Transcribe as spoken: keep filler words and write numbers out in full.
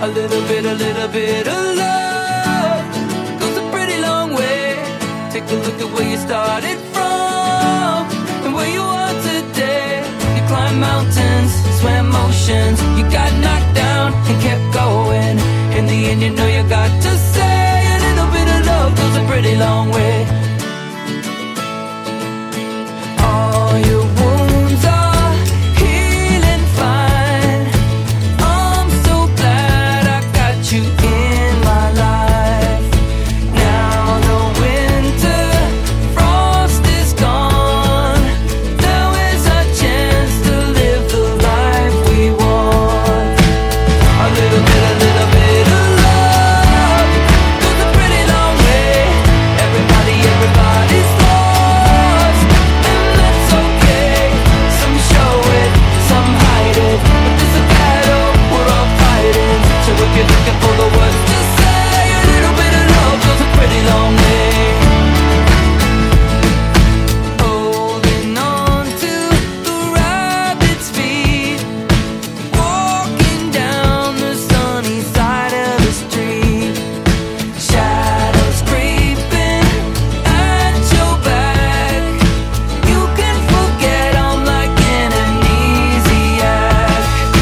A little bit, a little bit of love goes a pretty long way. Take a look at where you started from and where you are today. You climbed mountains, swam oceans, you got knocked down and kept going. In the end, you know you